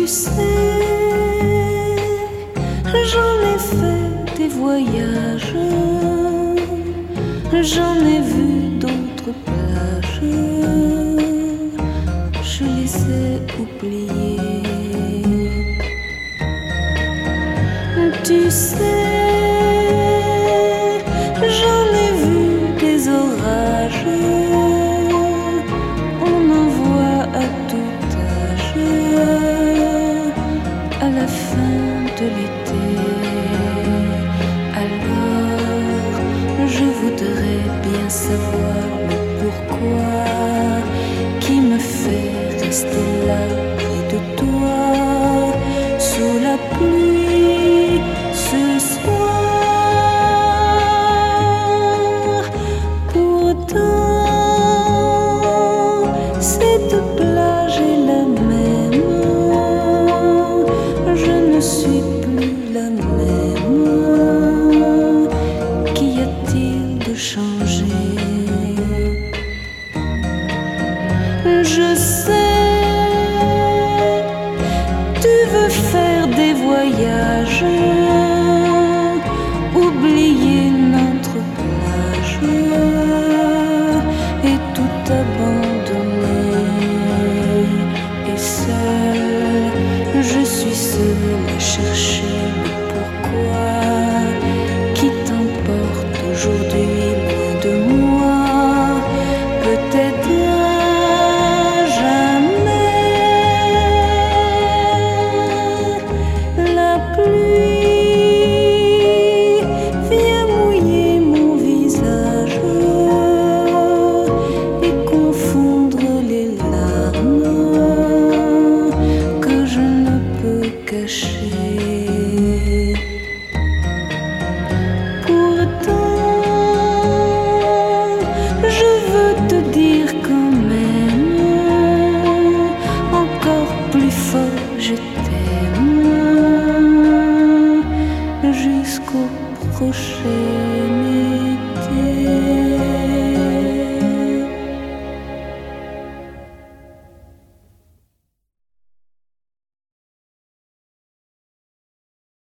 Tu sais, j'en ai fait des voyages, j'en ai vu d'autres plages, je les ai oubliées. Tu sais, j'en ai vu des orages, on en voit à tout âge, à la fin de l'été. Alors, je voudrais bien savoir le pourquoi qui me fait rester là près de toi, sous la pluie, ce soir. Pourtant, cette plage est la même, je ne suis plus la même. Qu'y a-t-il de changé? Je sais, tu veux faire des voyages, oublier notre plage.